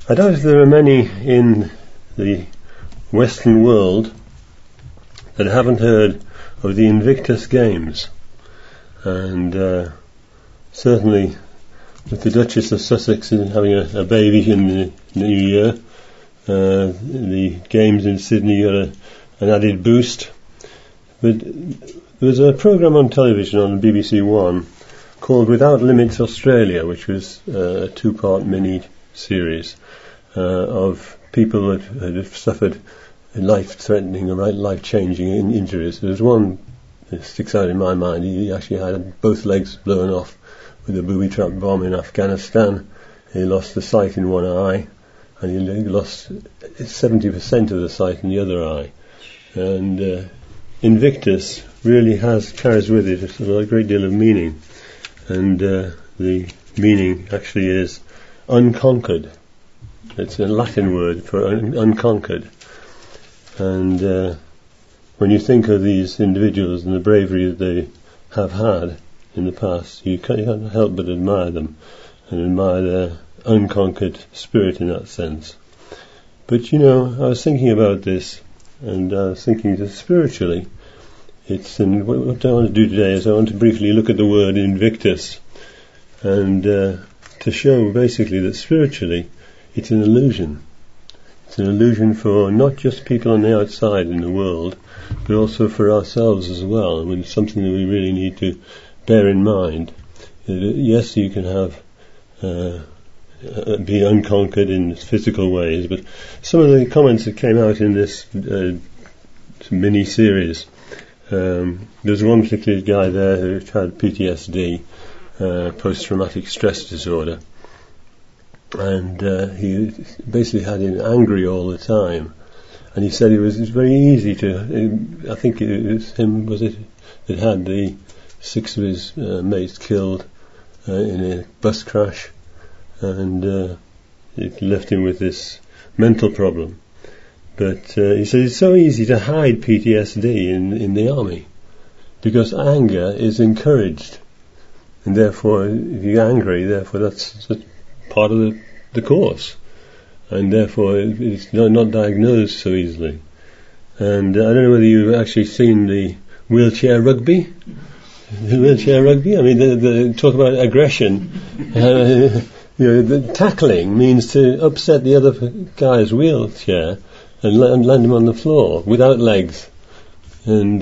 I doubt if there are many in the Western world that haven't heard of the Invictus Games, and certainly with the Duchess of Sussex having a baby in the new year, the games in Sydney got an added boost. But there was a programme on television on BBC One called Without Limits Australia, which was a two-part mini-series of people that had suffered life-threatening or life-changing injuries. There was one that sticks out in my mind. He actually had both legs blown off with a booby-trap bomb in Afghanistan. He lost the sight in one eye, and he lost 70% of the sight in the other eye. And Invictus really carries with it a great deal of meaning, and the meaning actually is unconquered. It's a Latin word for unconquered. And when you think of these individuals and the bravery that they have had in the past, you can't help but admire them and admire their unconquered spirit in that sense. But I was thinking about this, and I was thinking that spiritually, what I want to do today is I want to briefly look at the word Invictus, and to show basically that spiritually it's an illusion. It's an illusion for not just people on the outside in the world, but also for ourselves as well. And it's something that we really need to bear in mind. Yes, you can have be unconquered in physical ways, but some of the comments that came out in this mini-series, there's one particular guy there who had PTSD, post-traumatic stress disorder, and he basically had him angry all the time. And he said it was very easy I think it was him, that had the 6 of his mates killed in a bus crash, and it left him with this mental problem. But he said it's so easy to hide PTSD in the army, because anger is encouraged, and therefore if you're angry, therefore that's part of the course, and therefore it's not diagnosed so easily. And I don't know whether you've actually seen the wheelchair rugby. The wheelchair rugby, I mean, they talk about aggression. The tackling means to upset the other guy's wheelchair and land him on the floor without legs. And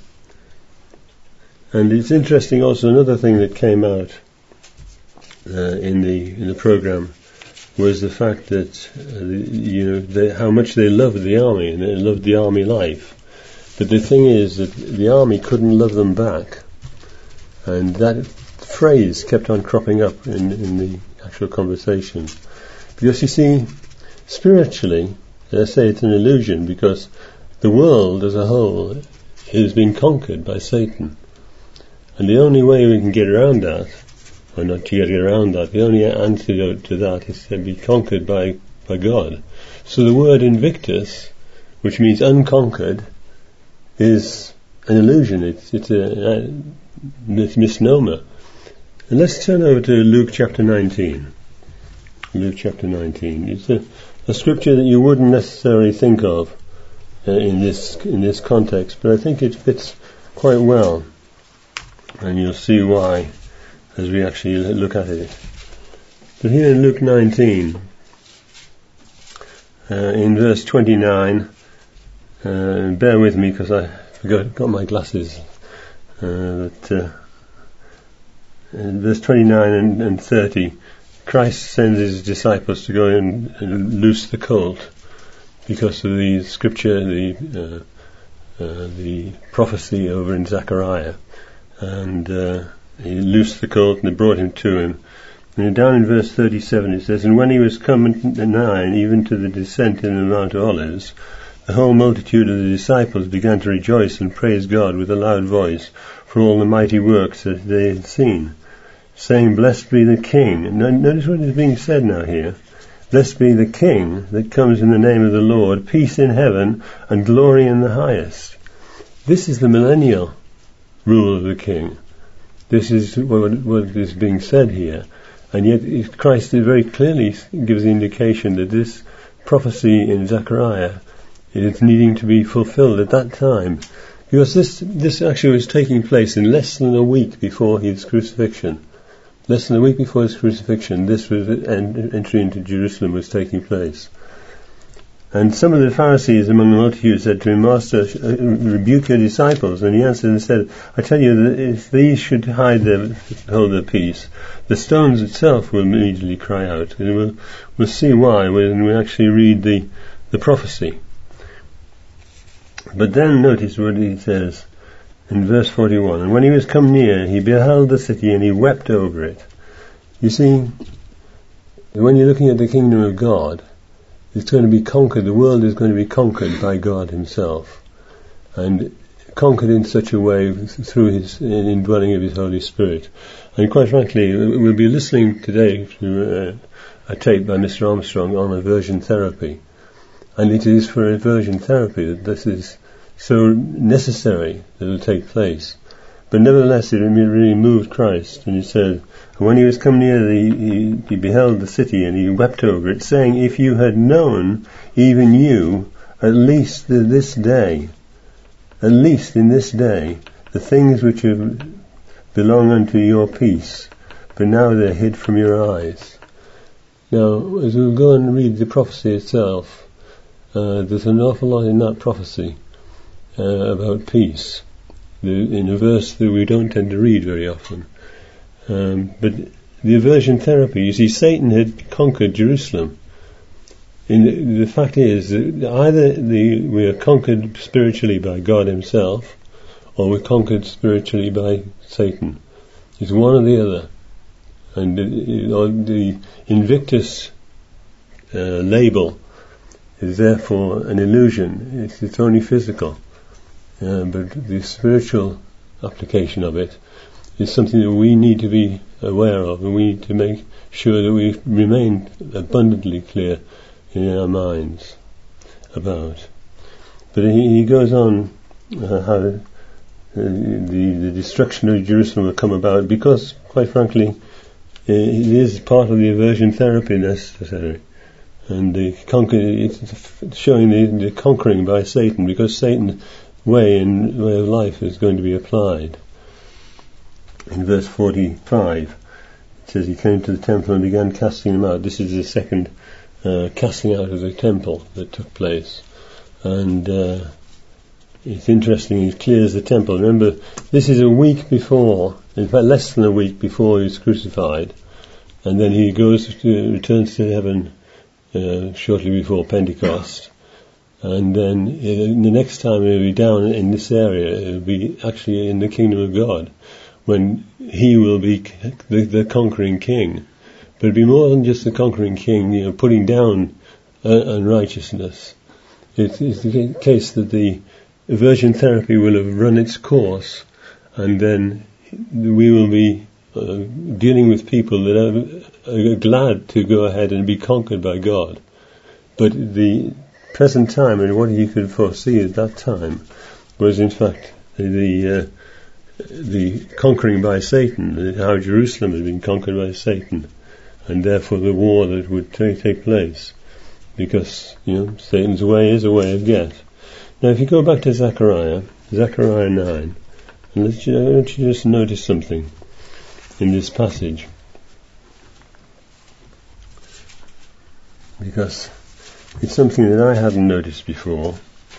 it's interesting also, another thing that came out in the program was the fact that how much they loved the army, and they loved the army life. But the thing is that the army couldn't love them back, and that phrase kept on cropping up in the actual conversation. Because you see, spiritually, as I say, it's an illusion, because the world as a whole has been conquered by Satan, and the only way we can get around that, or not to get around that, the only antidote to that is to be conquered by God. So the word Invictus, which means unconquered, is an illusion. It's a misnomer. And let's turn over to Luke chapter 19. Luke chapter 19. It's a scripture that you wouldn't necessarily think of in this context, but I think it fits quite well, and you'll see why as we actually look at it. But here in Luke 19, in verse 29, bear with me because I got my glasses. In verse 29 and 30, Christ sends his disciples to go and loose the colt because of the scripture, the prophecy over in Zechariah, and he loosed the colt and they brought him to him. And down in verse 37 it says, "And when he was come nigh, even to the descent in the Mount of Olives, the whole multitude of the disciples began to rejoice and praise God with a loud voice for all the mighty works that they had seen, saying, Blessed be the King." And notice what is being said now here. Blessed be the King that comes in the name of the Lord, peace in heaven and glory in the highest. This is the millennial rule of the King. This is what is being said here. And yet Christ very clearly gives the indication that this prophecy in Zechariah is needing to be fulfilled at that time. Because this actually was taking place in less than a week before his crucifixion. Less than a week before his crucifixion, this was entry into Jerusalem was taking place. And some of the Pharisees among the multitude said to him, Master, rebuke your disciples. And he answered and said, I tell you that if these should hold their peace, the stones itself will immediately cry out. And we'll see why when we actually read the prophecy. But then notice what he says in verse 41. And when he was come near, he beheld the city and he wept over it. You see, when you're looking at the kingdom of God, it's going to be conquered, the world is going to be conquered by God himself. And conquered in such a way through his indwelling of his Holy Spirit. And quite frankly, we'll be listening today to a tape by Mr. Armstrong on aversion therapy. And it is for aversion therapy that this is so necessary that it will take place. But nevertheless, it really moved Christ. And he said, when he was come near, he beheld the city, and he wept over it, saying, if you had known, even you, at least in this day, the things which belong unto your peace, but now they're hid from your eyes. Now, as we'll go and read the prophecy itself, there's an awful lot in that prophecy about peace, in a verse that we don't tend to read very often. But the aversion therapy, you see, Satan had conquered Jerusalem. The fact is that either we are conquered spiritually by God himself, or we're conquered spiritually by Satan. It's one or the other. And the Invictus label is therefore an illusion. It's only physical. But the spiritual application of it is something that we need to be aware of, and we need to make sure that we remain abundantly clear in our minds about. But he goes on how the destruction of Jerusalem will come about, because, quite frankly, it is part of the aversion therapy necessary. And it's showing the conquering by Satan, because Satan's way of life is going to be applied. In verse 45, it says, he came to the temple and began casting them out. This is the second casting out of the temple that took place. And it's interesting, he clears the temple. Remember, this is a week before, in fact less than a week before he was crucified, and then he returns to heaven shortly before Pentecost. And then the next time he'll be down in this area, it'll be actually in the kingdom of God, when he will be the conquering king. But it'll be more than just the conquering king, putting down unrighteousness. It's the case that the aversion therapy will have run its course, and then we will be dealing with people that are glad to go ahead and be conquered by God. But the present time, and what you could foresee at that time, was in fact the conquering by Satan, how Jerusalem had been conquered by Satan, and therefore the war that would take place, because Satan's way is a way of death. Now, if you go back to Zechariah 9, and I want you to just notice something in this passage, because it's something that I hadn't noticed before.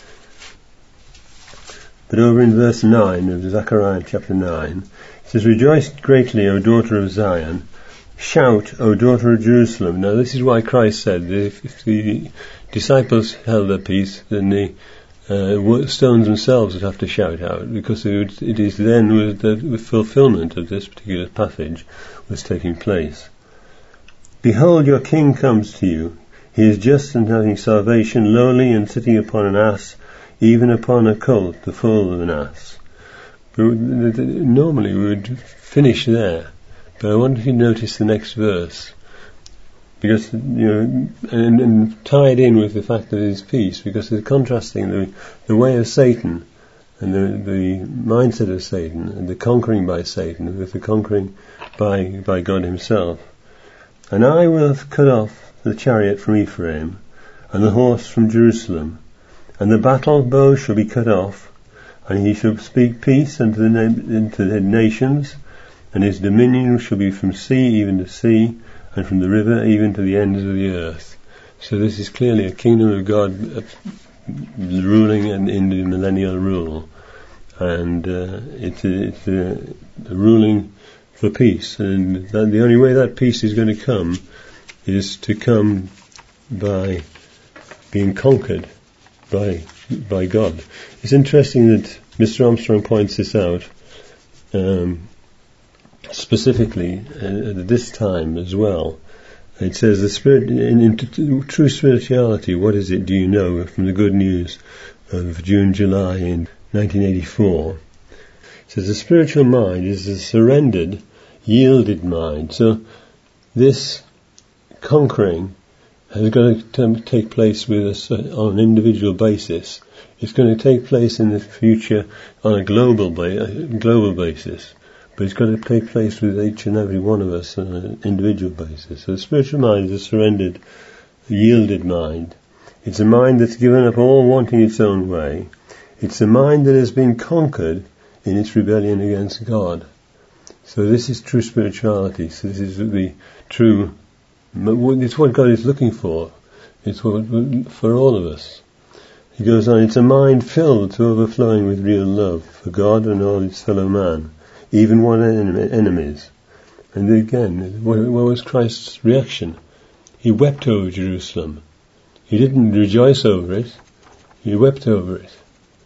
But over in verse 9 of Zechariah chapter 9, it says, rejoice greatly, O daughter of Zion. Shout, O daughter of Jerusalem. Now this is why Christ said that if the disciples held their peace, then the stones themselves would have to shout out, because it is then the fulfillment of this particular passage was taking place. Behold, your king comes to you. He is just and having salvation, lowly and sitting upon an ass, even upon a colt, the foal of an ass. But normally we would finish there, but I want you to notice the next verse, because and tie it in with the fact that it is peace, because it's contrasting the way of Satan and the mindset of Satan and the conquering by Satan with the conquering by God himself. And I will cut off the chariot from Ephraim, and the horse from Jerusalem, and the battle bow shall be cut off, and he shall speak peace unto the nations, and his dominion shall be from sea even to sea, and from the river even to the ends of the earth. So this is clearly a kingdom of God ruling and in the millennial rule, and it's a ruling for peace, and the only way that peace is going to come is to come by being conquered by God. It's interesting that Mr. Armstrong points this out specifically at this time as well. It says the spirit in true spirituality. What is it? Do you know from the Good News of June-July in 1984? It says the spiritual mind is a surrendered, yielded mind. So this conquering has got to take place with us on an individual basis. It's going to take place in the future on a global basis, but it's got to take place with each and every one of us on an individual basis. So the spiritual mind is a surrendered, yielded mind. It's a mind that's given up all wanting its own way. It's a mind that has been conquered in its rebellion against God. So this is true spirituality. So this is the true. It's what God is looking for. It's what for all of us. He goes on, it's a mind filled to overflowing with real love for God and all its fellow man, even one enemies. And again, what was Christ's reaction? He wept over Jerusalem. He didn't rejoice over it. He wept over it.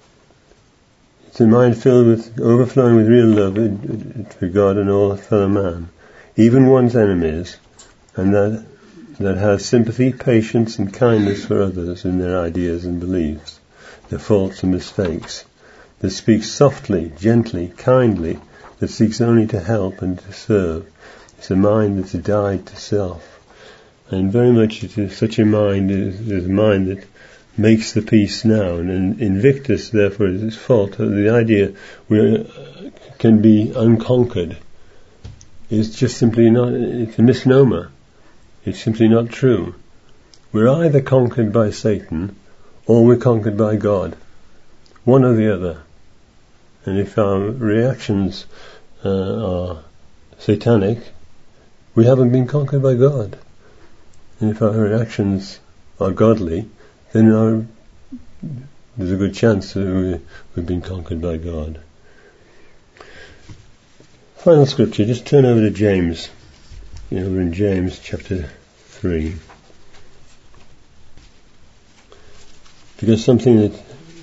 It's a mind filled with overflowing with real love for God and all fellow man, even one's enemies, and that has sympathy, patience and kindness for others in their ideas and beliefs, their faults and mistakes, that speaks softly, gently, kindly, that seeks only to help and to serve. It's a mind that's died to self. And very much such a mind is a mind that makes the peace now. And Invictus, therefore, is its fault. The idea we can be unconquered is just simply not, it's a misnomer. It's simply not true. We're either conquered by Satan or we're conquered by God. One or the other. And if our reactions are satanic, we haven't been conquered by God. And if our reactions are godly, then there's a good chance that we've been conquered by God. Final scripture, just turn over to James. We're in James chapter 3. Because something that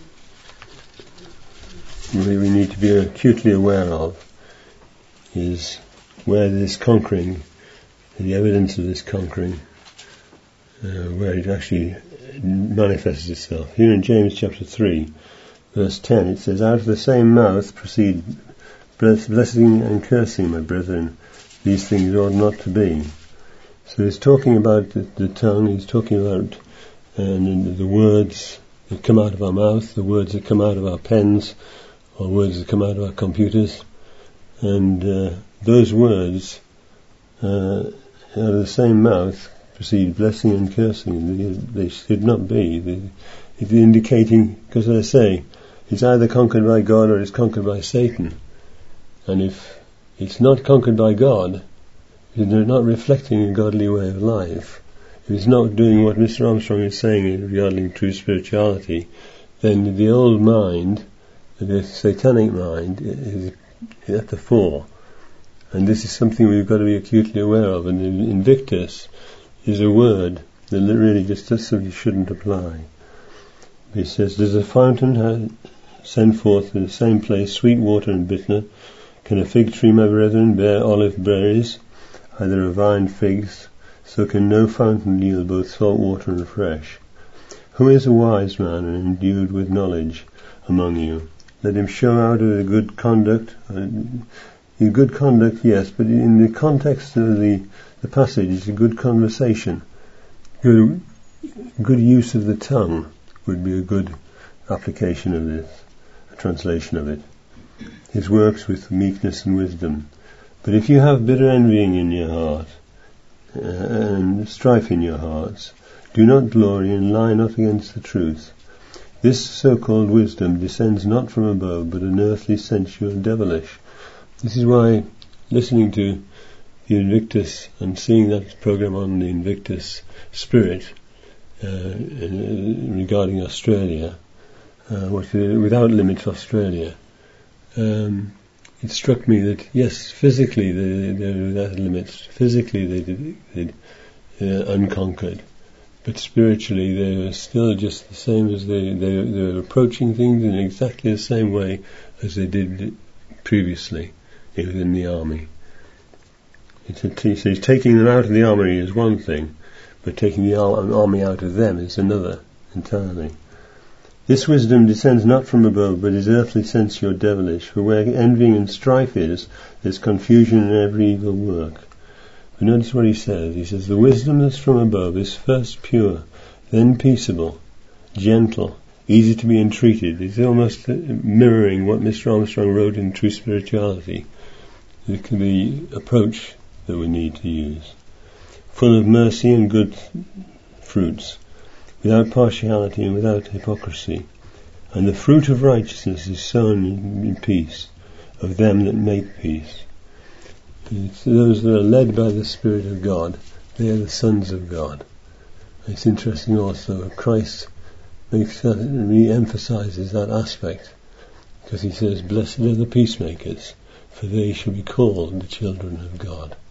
we need to be acutely aware of is where this conquering, the evidence of this conquering, where it actually manifests itself. Here in James chapter 3, verse 10, it says, out of the same mouth proceed blessing and cursing, my brethren. These things ought not to be. So he's talking about the tongue, he's talking about the words that come out of our mouth, the words that come out of our pens, or words that come out of our computers. And those words, out of the same mouth, proceed blessing and cursing. They should not be. It's indicating, because as I say, it's either conquered by God or it's conquered by Satan. And if it's not conquered by God, if they're not reflecting a godly way of life, if it's not doing what Mr. Armstrong is saying regarding true spirituality, then the old mind, the satanic mind, is at the fore. And this is something we've got to be acutely aware of. And Invictus is a word that really just simply shouldn't apply. He says, does a fountain send forth in the same place sweet water and bitter? Can a fig tree, my brethren, bear olive berries, either a vine figs? So can no fountain yield both salt water and fresh. Who is a wise man and endued with knowledge among you? Let him show out of the good conduct. In good conduct, yes, but in the context of the passage, it's a good conversation. Good use of the tongue would be a good application of this, a translation of it. His works with meekness and wisdom. But if you have bitter envying in your heart, and strife in your hearts. Do not glory and lie not against the truth. This so-called wisdom descends not from above, but an earthly, sensual, devilish. This is why listening to the Invictus and seeing that program on the Invictus Spirit regarding Australia, Without Limits Australia, it struck me that yes, physically they're without limits. Physically they're unconquered, but spiritually they were still just the same as they were approaching things in exactly the same way as they did previously within the army. So taking them out of the army is one thing, but taking the army out of them is another entirely. This wisdom descends not from above, but is earthly, sensual, devilish. For where envying and strife is, there's confusion in every evil work. But notice what he says. He says, the wisdom that's from above is first pure, then peaceable, gentle, easy to be entreated. It's almost mirroring what Mr. Armstrong wrote in True Spirituality. It can be approach that we need to use. Full of mercy and good fruits, without partiality and without hypocrisy. And the fruit of righteousness is sown in peace, of them that make peace. It's those that are led by the Spirit of God, they are the sons of God. It's interesting also, Christ re-emphasizes that aspect, because he says, blessed are the peacemakers, for they shall be called the children of God.